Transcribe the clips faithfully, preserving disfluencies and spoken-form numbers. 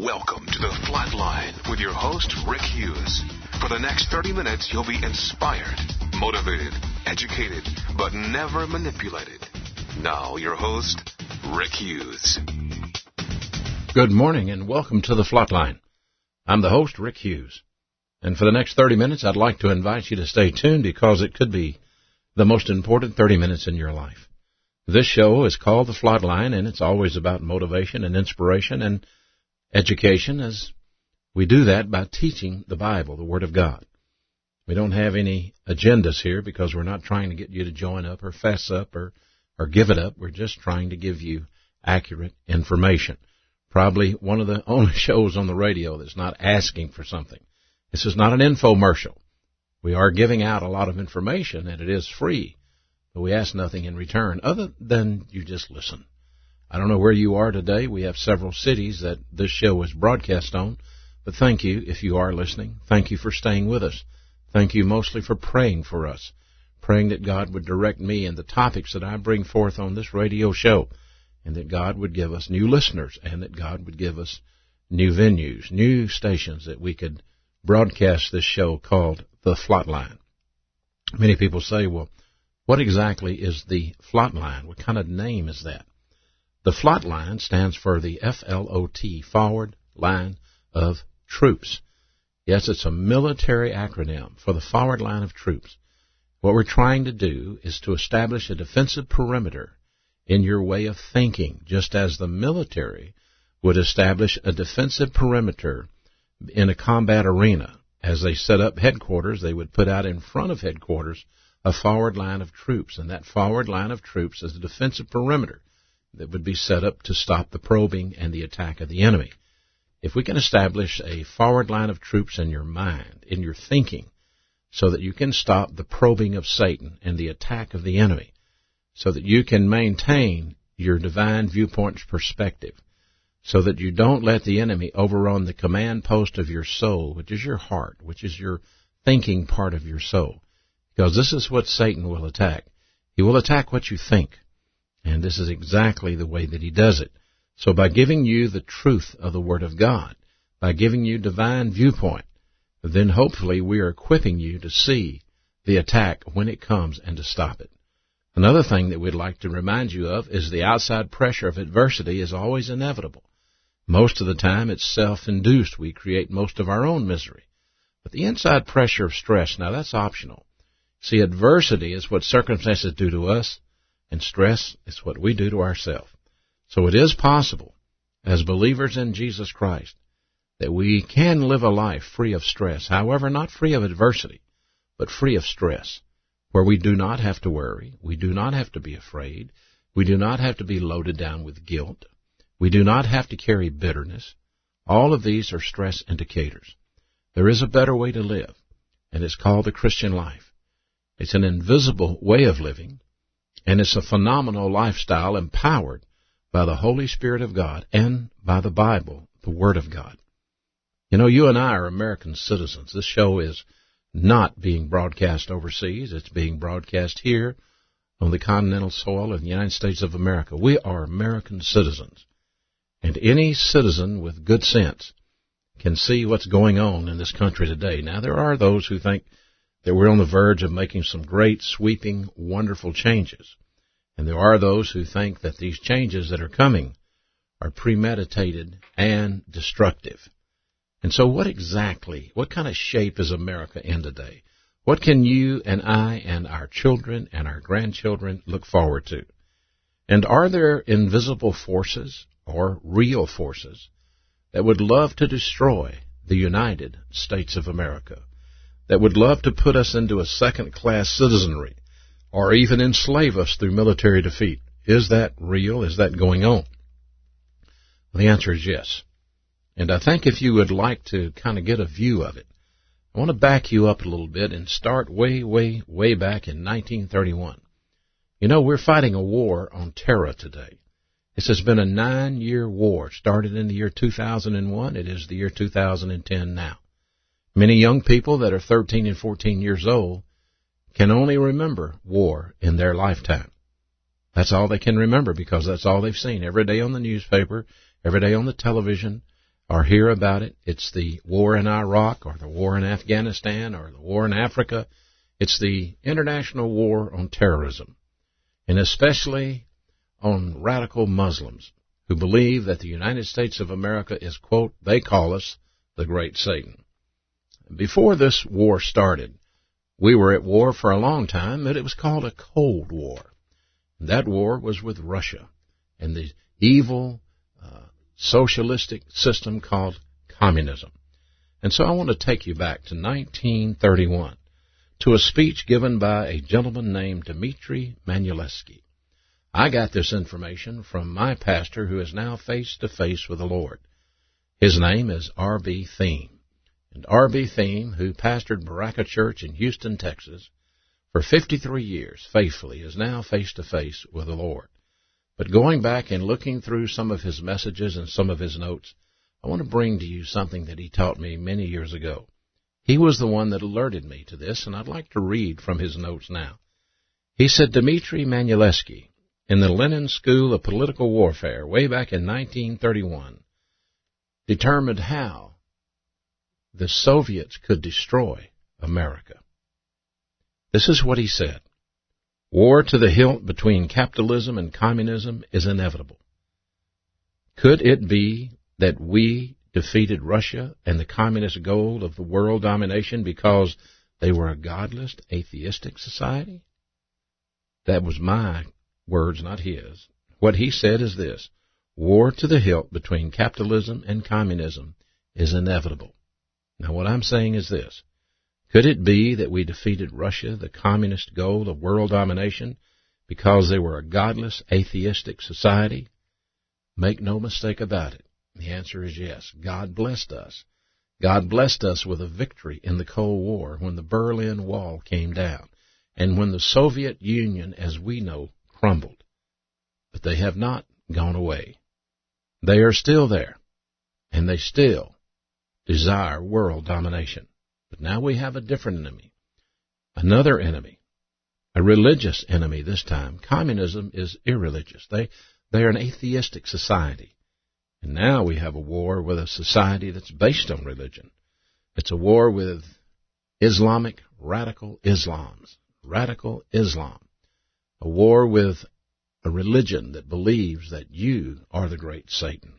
Welcome to the Flatline with your host, Rick Hughes. For the next thirty minutes, you'll be inspired, motivated, educated, but never manipulated. Now, your host, Rick Hughes. Good morning and welcome to the Flatline. I'm the host, Rick Hughes. And for the next thirty minutes, I'd like to invite you to stay tuned because it could be the most important thirty minutes in your life. This show is called the Flatline, and it's always about motivation and inspiration and education, as we do that by teaching the Bible, the Word of God. We don't have any agendas here because we're not trying to get you to join up or fess up or, or give it up. We're just trying to give you accurate information. Probably one of the only shows on the radio that's not asking for something. This is not an infomercial. We are giving out a lot of information, and it is free, but we ask nothing in return other than you just listen. I don't know where you are today. We have several cities that this show is broadcast on, but thank you if you are listening. Thank you for staying with us. Thank you mostly for praying for us, praying that God would direct me in the topics that I bring forth on this radio show, and that God would give us new listeners, and that God would give us new venues, new stations that we could broadcast this show called The Flatline. Many people say, well, what exactly is the Flatline? What kind of name is that? The Flatline stands for the F L O T, Forward Line of Troops. Yes, it's a military acronym for the Forward Line of Troops. What we're trying to do is to establish a defensive perimeter in your way of thinking, just as the military would establish a defensive perimeter in a combat arena. As they set up headquarters, they would put out in front of headquarters a forward line of troops, and that forward line of troops is a defensive perimeter that would be set up to stop the probing and the attack of the enemy. If we can establish a forward line of troops in your mind, in your thinking, so that you can stop the probing of Satan and the attack of the enemy, so that you can maintain your divine viewpoint perspective, so that you don't let the enemy overrun the command post of your soul, which is your heart, which is your thinking part of your soul. Because this is what Satan will attack. He will attack what you think. And this is exactly the way that he does it. So by giving you the truth of the Word of God, by giving you divine viewpoint, then hopefully we are equipping you to see the attack when it comes and to stop it. Another thing that we'd like to remind you of is the outside pressure of adversity is always inevitable. Most of the time it's self-induced. We create most of our own misery. But the inside pressure of stress, now that's optional. See, adversity is what circumstances do to us, and stress is what we do to ourselves. So it is possible, as believers in Jesus Christ, that we can live a life free of stress. However, not free of adversity, but free of stress, where we do not have to worry, we do not have to be afraid, we do not have to be loaded down with guilt, we do not have to carry bitterness. All of these are stress indicators. There is a better way to live, and it's called the Christian life. It's an invisible way of living, and it's a phenomenal lifestyle empowered by the Holy Spirit of God and by the Bible, the Word of God. You know, you and I are American citizens. This show is not being broadcast overseas. It's being broadcast here on the continental soil of the United States of America. We are American citizens. And any citizen with good sense can see what's going on in this country today. Now, there are those who think that we're on the verge of making some great, sweeping, wonderful changes. And there are those who think that these changes that are coming are premeditated and destructive. And so what exactly, what kind of shape is America in today? What can you and I and our children and our grandchildren look forward to? And are there invisible forces or real forces that would love to destroy the United States of America, that would love to put us into a second-class citizenry, or even enslave us through military defeat? Is that real? Is that going on? Well, the answer is yes. And I think if you would like to kind of get a view of it, I want to back you up a little bit and start way, way, way back in nineteen thirty-one. You know, we're fighting a war on terror today. This has been a nine-year war. It started in the year two thousand one. It is the year two thousand ten now. Many young people that are thirteen and fourteen years old can only remember war in their lifetime. That's all they can remember because that's all they've seen every day on the newspaper, every day on the television, or hear about it. It's the war in Iraq or the war in Afghanistan or the war in Africa. It's the international war on terrorism, and especially on radical Muslims who believe that the United States of America is, quote, they call us the Great Satan. Before this war started, we were at war for a long time, but it was called a Cold War. That war was with Russia and the evil uh, socialistic system called communism. And so I want to take you back to nineteen thirty-one to a speech given by a gentleman named Dmitry Manuelski. I got this information from my pastor, who is now face to face with the Lord. His name is R B Thiem. And R B Thiem, who pastored Baraka Church in Houston, Texas, for fifty-three years faithfully, is now face to face with the Lord. But going back and looking through some of his messages and some of his notes, I want to bring to you something that he taught me many years ago. He was the one that alerted me to this, and I'd like to read from his notes now. He said, Dmitry Manuelski, in the Lenin School of Political Warfare, way back in nineteen thirty-one, determined how the Soviets could destroy America. This is what he said. War to the hilt between capitalism and communism is inevitable. Could it be that we defeated Russia and the communist goal of the world domination because they were a godless, atheistic society? That was my words, not his. What he said is this: war to the hilt between capitalism and communism is inevitable. Now, what I'm saying is this. Could it be that we defeated Russia, the communist goal of world domination, because they were a godless, atheistic society? Make no mistake about it. The answer is yes. God blessed us. God blessed us with a victory in the Cold War when the Berlin Wall came down and when the Soviet Union, as we know, crumbled. But they have not gone away. They are still there, and they still desire world domination. But now we have a different enemy, another enemy, a religious enemy this time. Communism is irreligious. They, they are an atheistic society. And now we have a war with a society that's based on religion. It's a war with Islamic radical Islams, radical Islam. A war with a religion that believes that you are the great Satan.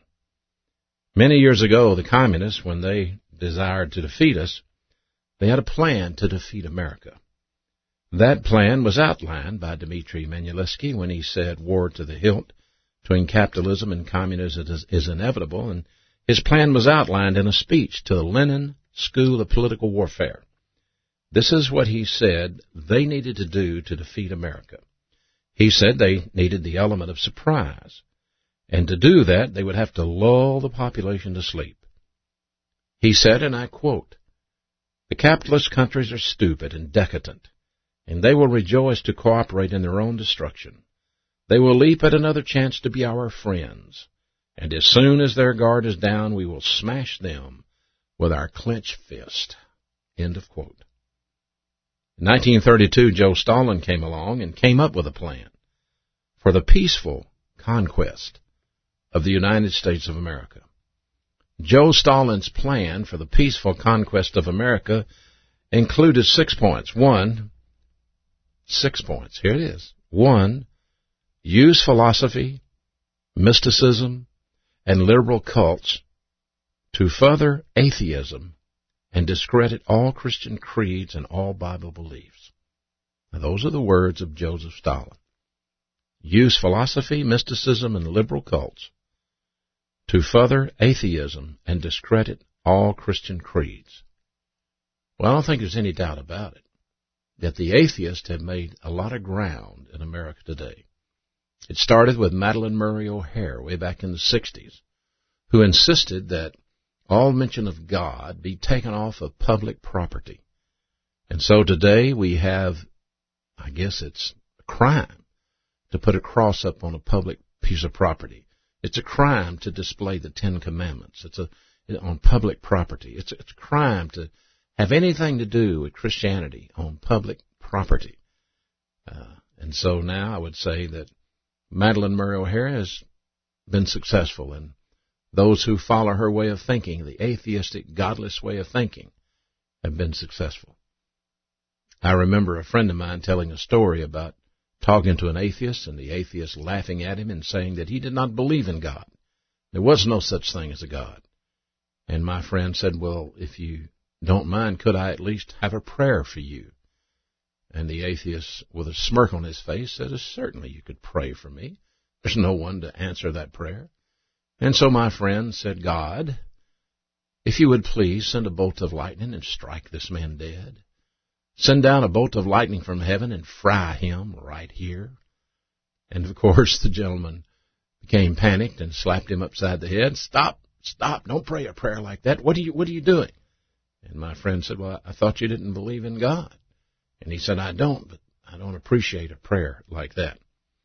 Many years ago, the communists, when they desired to defeat us, they had a plan to defeat America. That plan was outlined by Dmitry Manuelski when he said war to the hilt between capitalism and communism is, is inevitable, and his plan was outlined in a speech to the Lenin School of Political Warfare. This is what he said they needed to do to defeat America. He said they needed the element of surprise, and to do that they would have to lull the population to sleep. He said, and I quote, "The capitalist countries are stupid and decadent, and they will rejoice to cooperate in their own destruction. They will leap at another chance to be our friends, and as soon as their guard is down, we will smash them with our clenched fist." End of quote. In nineteen thirty-two, Joe Stalin came along and came up with a plan for the peaceful conquest of the United States of America. Joe Stalin's plan for the peaceful conquest of America included six points. One, six points. Here it is. One, use philosophy, mysticism, and liberal cults to further atheism and discredit all Christian creeds and all Bible beliefs. Now, those are the words of Joseph Stalin. Use philosophy, mysticism, and liberal cults to further atheism and discredit all Christian creeds. Well, I don't think there's any doubt about it that the atheists have made a lot of ground in America today. It started with Madalyn Murray O'Hair way back in the sixties, who insisted that all mention of God be taken off of public property. And so today we have, I guess it's a crime to put a cross up on a public piece of property. It's a crime to display the Ten Commandments. It's a on public property. It's a, it's a crime to have anything to do with Christianity on public property. Uh, and so now I would say that Madalyn Murray O'Hair has been successful in those who follow her way of thinking, the atheistic, godless way of thinking, have been successful. I remember a friend of mine telling a story about talking to an atheist, and the atheist laughing at him and saying that he did not believe in God. There was no such thing as a God. And my friend said, well, if you don't mind, could I at least have a prayer for you? And the atheist, with a smirk on his face, said, certainly you could pray for me. There's no one to answer that prayer. And so my friend said, God, if you would please send a bolt of lightning and strike this man dead. Send down a bolt of lightning from heaven and fry him right here. And, of course, the gentleman became panicked and slapped him upside the head. Stop, stop, don't pray a prayer like that. What are you, what are you doing? And my friend said, well, I thought you didn't believe in God. And he said, I don't, but I don't appreciate a prayer like that.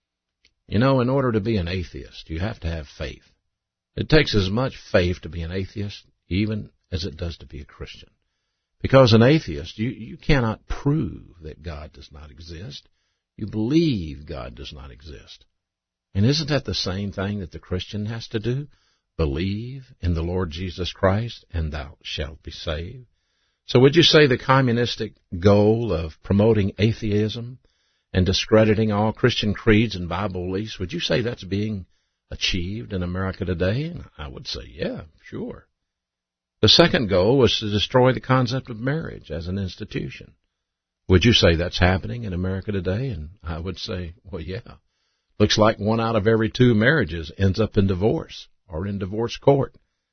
You know, in order to be an atheist, you have to have faith. It takes as much faith to be an atheist, even as it does to be a Christian. Because an atheist, you, you cannot prove that God does not exist. You believe God does not exist. And isn't that the same thing that the Christian has to do? Believe in the Lord Jesus Christ, and thou shalt be saved. So would you say the communistic goal of promoting atheism and discrediting all Christian creeds and Bible beliefs, would you say that's being achieved in America today? And I would say, yeah, sure. The second goal was to destroy the concept of marriage as an institution. Would you say that's happening in America today? And I would say, well, yeah. Looks like one out of every two marriages ends up in divorce or in divorce court.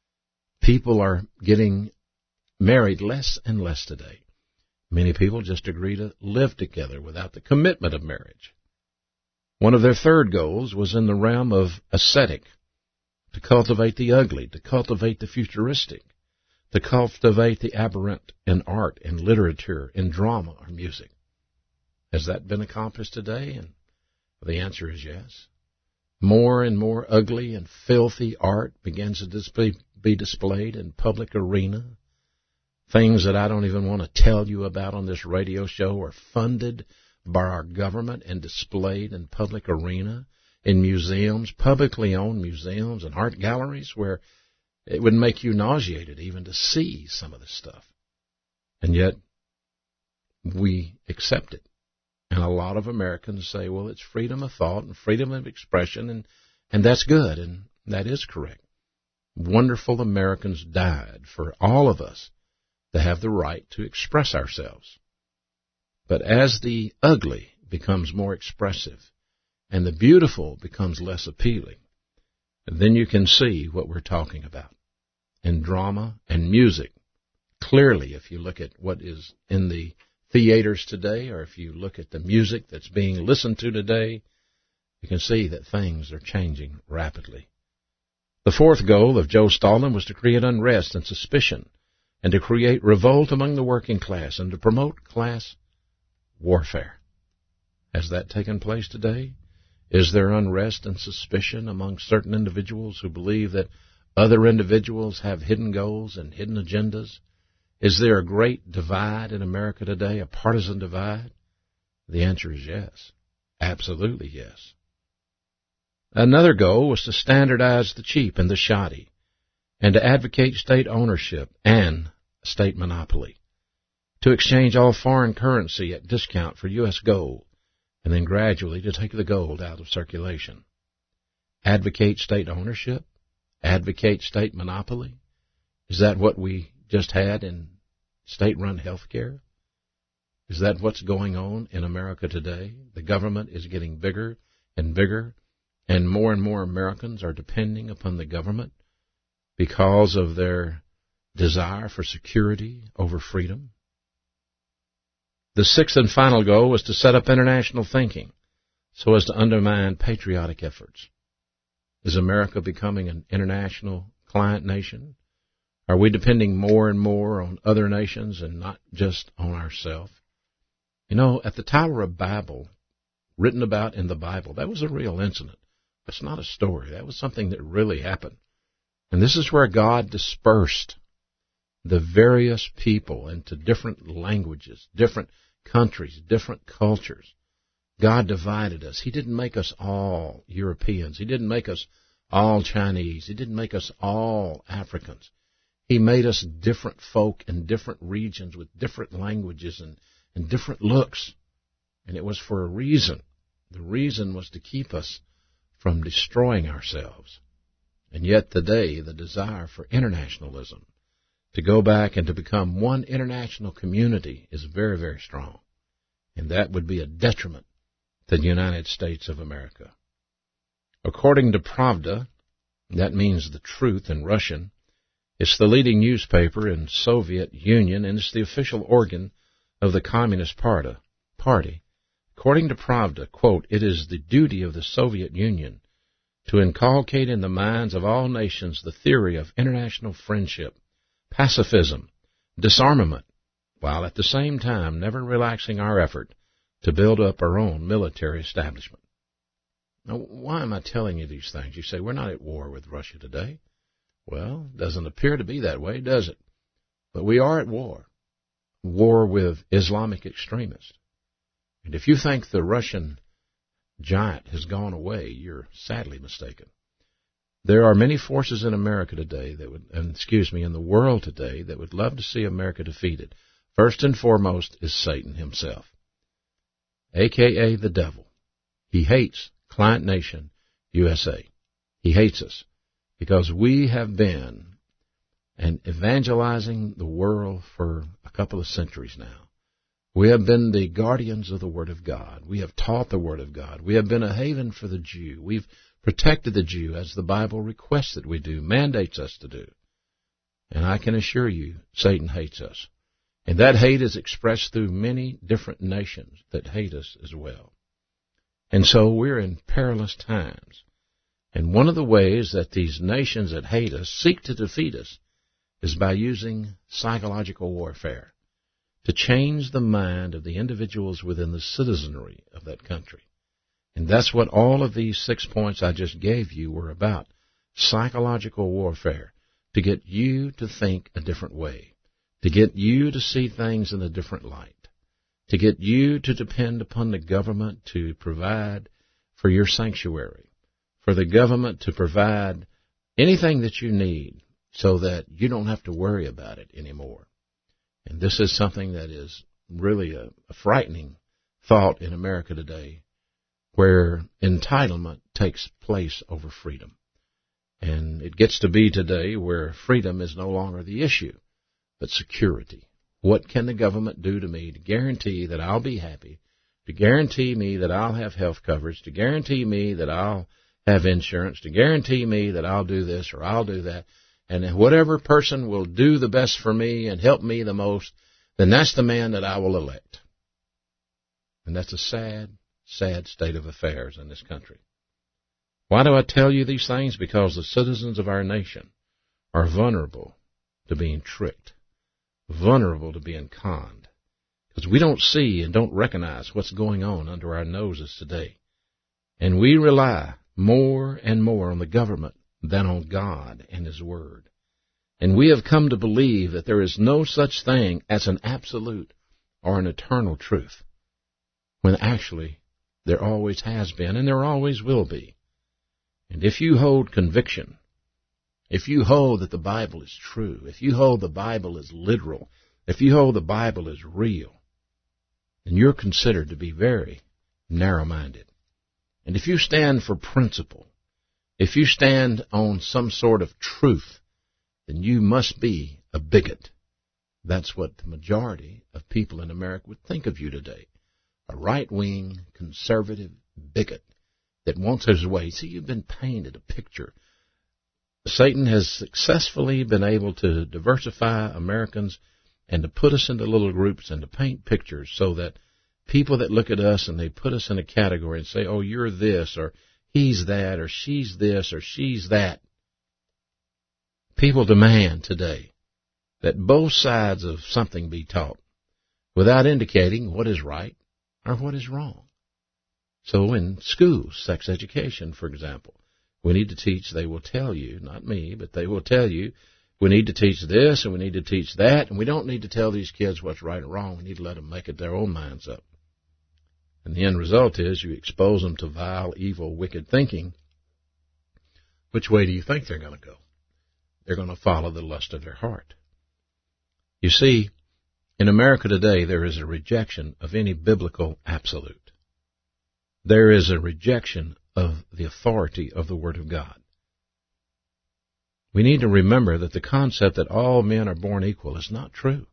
People are getting married less and less today. Many people just agree to live together without the commitment of marriage. One of their third goals was in the realm of aesthetic, to cultivate the ugly, to cultivate the futuristic, to cultivate the aberrant in art, in literature, in drama, or music. Has that been accomplished today? And the answer is yes. More and more ugly and filthy art begins to display, be displayed in public arena. Things that I don't even want to tell you about on this radio show are funded by our government and displayed in public arena, in museums, publicly owned museums and art galleries, where it would make you nauseated even to see some of this stuff. And yet, we accept it. And a lot of Americans say, well, it's freedom of thought and freedom of expression, and, and that's good, and that is correct. Wonderful Americans died for all of us to have the right to express ourselves. But as the ugly becomes more expressive and the beautiful becomes less appealing, then you can see what we're talking about. In drama and music, clearly, if you look at what is in the theaters today, or if you look at the music that's being listened to today, you can see that things are changing rapidly. The fourth goal of Joe Stalin was to create unrest and suspicion, and to create revolt among the working class, and to promote class warfare. Has that taken place today? Is there unrest and suspicion among certain individuals who believe that other individuals have hidden goals and hidden agendas? Is there a great divide in America today, a partisan divide? The answer is yes. Absolutely yes. Another goal was to standardize the cheap and the shoddy, and to advocate state ownership and state monopoly, to exchange all foreign currency at discount for U S gold, and then gradually to take the gold out of circulation. Advocate state ownership? Advocate state monopoly? Is that what we just had in state-run health care? Is that what's going on in America today? The government is getting bigger and bigger, and more and more Americans are depending upon the government because of their desire for security over freedom. The sixth and final goal was to set up international thinking so as to undermine patriotic efforts. Is America becoming an international client nation? Are we depending more and more on other nations and not just on ourselves? You know, at the Tower of Babel, written about in the Bible, that was a real incident. That's not a story. That was something that really happened. And this is where God dispersed the various people into different languages, different countries, different cultures. God divided us. He didn't make us all Europeans. He didn't make us all Chinese. He didn't make us all Africans. He made us different folk in different regions with different languages and, and different looks. And it was for a reason. The reason was to keep us from destroying ourselves. And yet today, the desire for internationalism, to go back and to become one international community, is very, very strong. And that would be a detriment to the United States of America. According to Pravda, that means the truth in Russian, it's the leading newspaper in Soviet Union, and it's the official organ of the Communist Party. Party. According to Pravda, quote, it is the duty of the Soviet Union to inculcate in the minds of all nations the theory of international friendship, pacifism, disarmament, while at the same time never relaxing our effort to build up our own military establishment. Now, why am I telling you these things? You say, we're not at war with Russia today. Well, it doesn't appear to be that way, does it? But we are at war. War with Islamic extremists. And if you think the Russian giant has gone away, you're sadly mistaken. There are many forces in America today that would, and excuse me, in the world today that would love to see America defeated. First and foremost is Satan himself, a k a the devil. He hates Client Nation U S A. He hates us because we have been and evangelizing the world for a couple of centuries now. We have been the guardians of the Word of God. We have taught the Word of God. We have been a haven for the Jew. We've protected the Jew as the Bible requests that we do, mandates us to do. And I can assure you, Satan hates us. And that hate is expressed through many different nations that hate us as well. And so we're in perilous times. And one of the ways that these nations that hate us seek to defeat us is by using psychological warfare to change the mind of the individuals within the citizenry of that country. And that's what all of these six points I just gave you were about. Psychological warfare, to get you to think a different way, to get you to see things in a different light, to get you to depend upon the government to provide for your sanctuary, for the government to provide anything that you need so that you don't have to worry about it anymore. And this is something that is really a, a frightening thought in America today, where entitlement takes place over freedom. And it gets to be today where freedom is no longer the issue, but security. What can the government do to me to guarantee that I'll be happy, to guarantee me that I'll have health coverage, to guarantee me that I'll have insurance, to guarantee me that I'll do this or I'll do that. And whatever person will do the best for me and help me the most, then that's the man that I will elect. And that's a sad, sad state of affairs in this country. Why do I tell you these things? Because the citizens of our nation are vulnerable to being tricked, vulnerable to being conned, because we don't see and don't recognize what's going on under our noses today. And we rely more and more on the government than on God and His Word. And we have come to believe that there is no such thing as an absolute or an eternal truth, when actually there always has been and there always will be. And if you hold conviction, if you hold that the Bible is true, if you hold the Bible is literal, if you hold the Bible is real, then you're considered to be very narrow-minded. And if you stand for principle, if you stand on some sort of truth, then you must be a bigot. That's what the majority of people in America would think of you today. A right-wing, conservative bigot that wants his way. See, you've been painted a picture. Satan has successfully been able to diversify Americans and to put us into little groups and to paint pictures so that people that look at us and they put us in a category and say, oh, you're this, or he's that, or she's this, or she's that. People demand today that both sides of something be taught without indicating what is right or what is wrong. So in schools, sex education, for example, we need to teach, they will tell you, not me, but they will tell you, we need to teach this and we need to teach that, and we don't need to tell these kids what's right or wrong. We need to let them make it their own minds up. And the end result is you expose them to vile, evil, wicked thinking, which way do you think they're going to go? They're going to follow the lust of their heart. You see, in America today, there is a rejection of any biblical absolute. There is a rejection of the authority of the Word of God. We need to remember that the concept that all men are born equal is not true.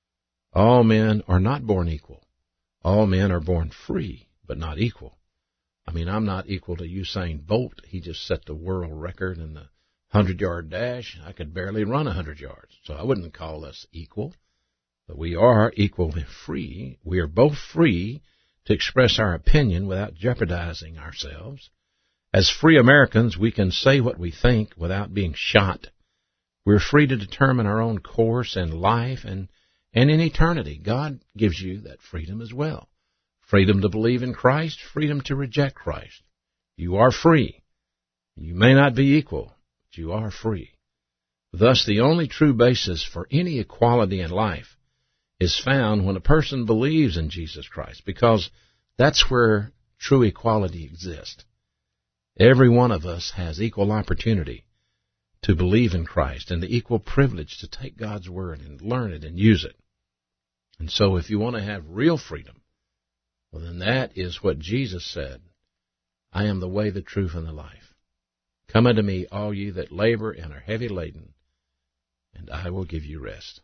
All men are not born equal. All men are born free, but not equal. I mean, I'm not equal to Usain Bolt. He just set the world record in the hundred-yard dash. I could barely run a hundred yards, so I wouldn't call us equal. But we are equally free. We are both free to express our opinion without jeopardizing ourselves. As free Americans, we can say what we think without being shot. We're free to determine our own course in life and, and in eternity. God gives you that freedom as well. Freedom to believe in Christ, freedom to reject Christ. You are free. You may not be equal, but you are free. Thus, the only true basis for any equality in life is found when a person believes in Jesus Christ, because that's where true equality exists. Every one of us has equal opportunity to believe in Christ and the equal privilege to take God's Word and learn it and use it. And so if you want to have real freedom, well, then that is what Jesus said. I am the way, the truth, and the life. Come unto me, all ye that labor and are heavy laden, and I will give you rest.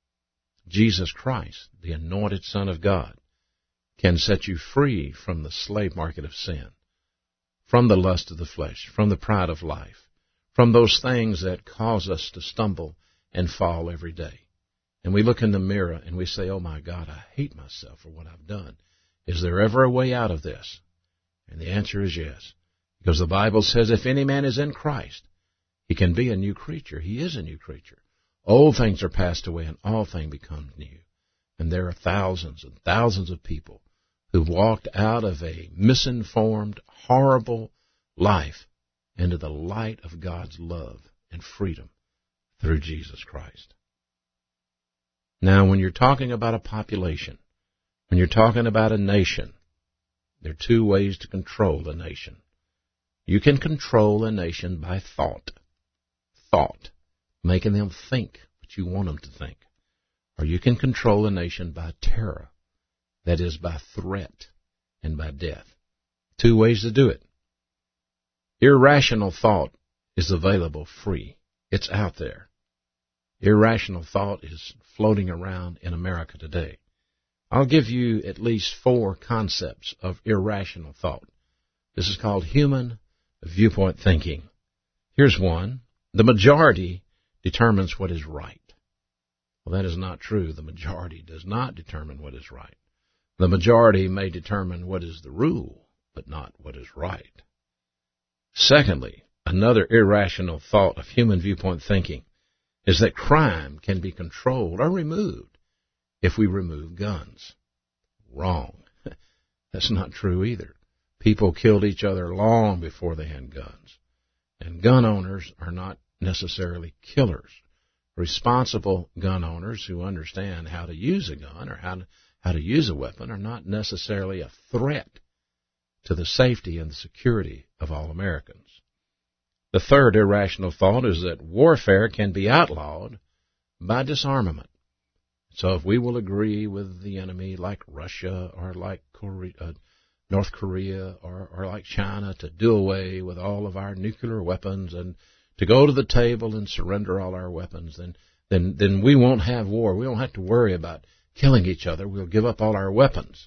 Jesus Christ, the anointed Son of God, can set you free from the slave market of sin, from the lust of the flesh, from the pride of life, from those things that cause us to stumble and fall every day. And we look in the mirror and we say, oh my God, I hate myself for what I've done. Is there ever a way out of this? And the answer is yes. Because the Bible says if any man is in Christ, he can be a new creature. He is a new creature. Old things are passed away and all things become new. And there are thousands and thousands of people who've walked out of a misinformed, horrible life into the light of God's love and freedom through Jesus Christ. Now, when you're talking about a population, when you're talking about a nation, there are two ways to control a nation. You can control a nation by thought. Thought. Making them think what you want them to think. Or you can control a nation by terror. That is, by threat and by death. Two ways to do it. Irrational thought is available free. It's out there. Irrational thought is floating around in America today. I'll give you at least four concepts of irrational thought. This is called human viewpoint thinking. Here's one. The majority determines what is right. Well, that is not true. The majority does not determine what is right. The majority may determine what is the rule, but not what is right. Secondly, another irrational thought of human viewpoint thinking is that crime can be controlled or removed if we remove guns. Wrong. That's not true either. People killed each other long before they had guns. And gun owners are not necessarily killers. Responsible gun owners who understand how to use a gun or how to, how to use a weapon are not necessarily a threat to the safety and the security of all Americans. The third irrational thought is that warfare can be outlawed by disarmament. So if we will agree with the enemy like Russia or like Korea, uh, North Korea or, or like China to do away with all of our nuclear weapons and to go to the table and surrender all our weapons, then, then, then we won't have war. We don't have to worry about killing each other. We'll give up all our weapons.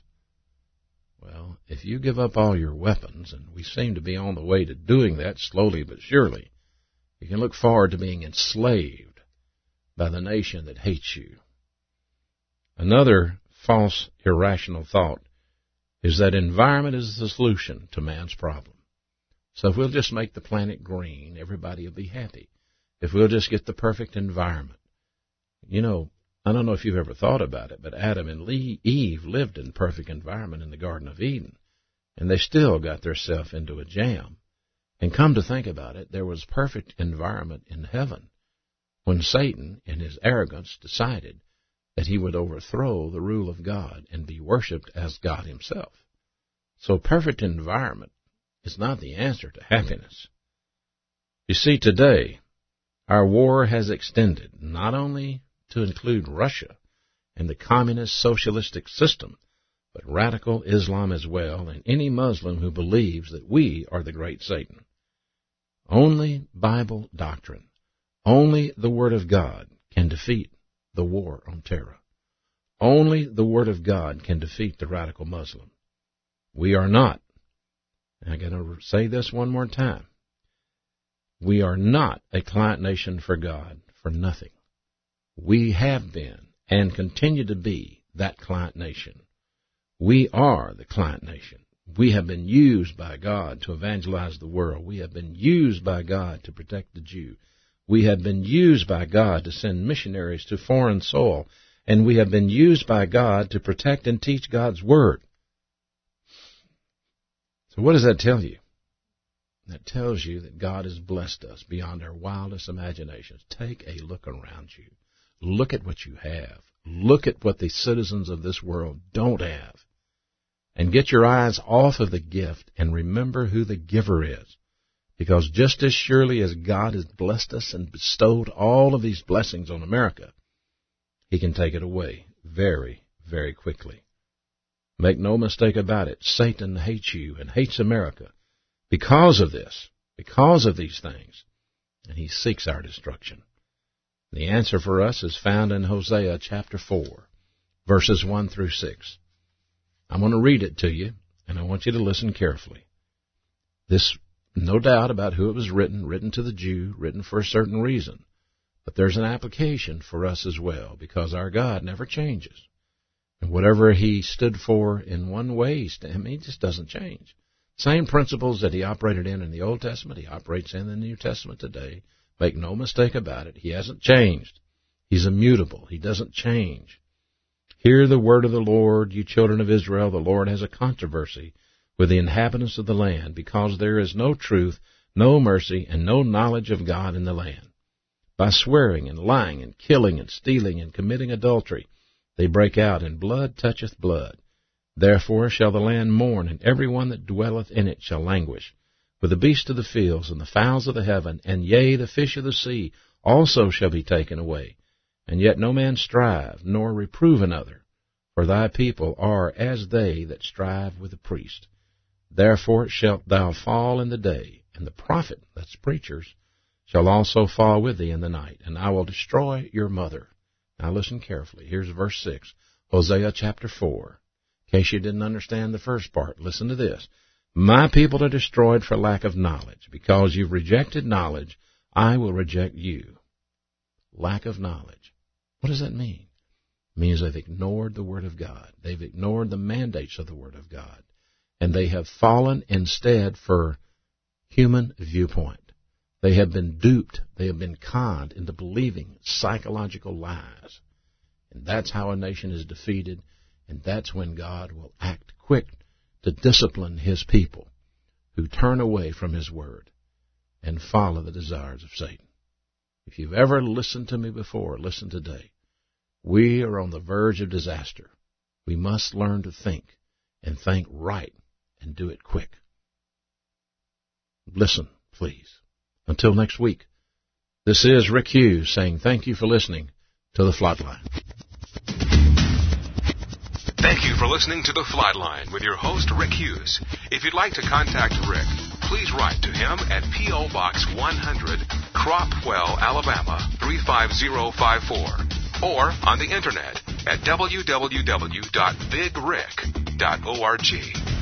Well, if you give up all your weapons, and we seem to be on the way to doing that slowly but surely, you can look forward to being enslaved by the nation that hates you. Another false, irrational thought is that environment is the solution to man's problem. So if we'll just make the planet green, everybody will be happy. If we'll just get the perfect environment. You know, I don't know if you've ever thought about it, but Adam and Eve lived in perfect environment in the Garden of Eden, and they still got themselves into a jam. And come to think about it, there was perfect environment in heaven when Satan, in his arrogance, decided that he would overthrow the rule of God and be worshipped as God himself. So perfect environment is not the answer to happiness. You see, today, our war has extended not only to include Russia and the communist socialistic system, but radical Islam as well, and any Muslim who believes that we are the great Satan. Only Bible doctrine, only the Word of God can defeat the war on terror. Only the Word of God can defeat the radical Muslim. We are not, and I'm going to say this one more time, we are not a client nation for God for nothing. We have been and continue to be that client nation. We are the client nation. We have been used by God to evangelize the world. We have been used by God to protect the Jew. We have been used by God to send missionaries to foreign soil. And we have been used by God to protect and teach God's Word. So what does that tell you? That tells you that God has blessed us beyond our wildest imaginations. Take a look around you. Look at what you have. Look at what the citizens of this world don't have. And get your eyes off of the gift and remember who the giver is. Because just as surely as God has blessed us and bestowed all of these blessings on America, He can take it away very, very quickly. Make no mistake about it. Satan hates you and hates America because of this, because of these things, and he seeks our destruction. The answer for us is found in Hosea chapter four, verses one through six. I'm going to read it to you, and I want you to listen carefully. This, no doubt about who it was written, written to the Jew, written for a certain reason. But there's an application for us as well, because our God never changes. And whatever He stood for in one way, I mean, He just doesn't change. Same principles that He operated in in the Old Testament, He operates in the New Testament today. Make no mistake about it. He hasn't changed. He's immutable. He doesn't change. Hear the word of the Lord, you children of Israel. The Lord has a controversy with the inhabitants of the land, because there is no truth, no mercy, and no knowledge of God in the land. By swearing and lying and killing and stealing and committing adultery, they break out, and blood toucheth blood. Therefore shall the land mourn, and every one that dwelleth in it shall languish. For the beasts of the fields and the fowls of the heaven, and yea, the fish of the sea, also shall be taken away. And yet no man strive, nor reprove another. For thy people are as they that strive with the priest. Therefore shalt thou fall in the day, and the prophet, that's preachers, shall also fall with thee in the night, and I will destroy your mother. Now listen carefully. Here's verse six, Hosea chapter four. In case you didn't understand the first part, listen to this. My people are destroyed for lack of knowledge. Because you've rejected knowledge, I will reject you. Lack of knowledge. What does that mean? It means they've ignored the Word of God. They've ignored the mandates of the Word of God. And they have fallen instead for human viewpoint. They have been duped. They have been conned into believing psychological lies. And that's how a nation is defeated. And that's when God will act quick to discipline His people who turn away from His Word and follow the desires of Satan. If you've ever listened to me before, listen today. We are on the verge of disaster. We must learn to think and think right and do it quick. Listen, please. Until next week, this is Rick Hughes saying thank you for listening to The Flatline. Thank you for listening to The Flatline with your host, Rick Hughes. If you'd like to contact Rick, please write to him at P O. Box one hundred, Cropwell, Alabama, three five zero five four, or on the Internet at w w w dot big rick dot org.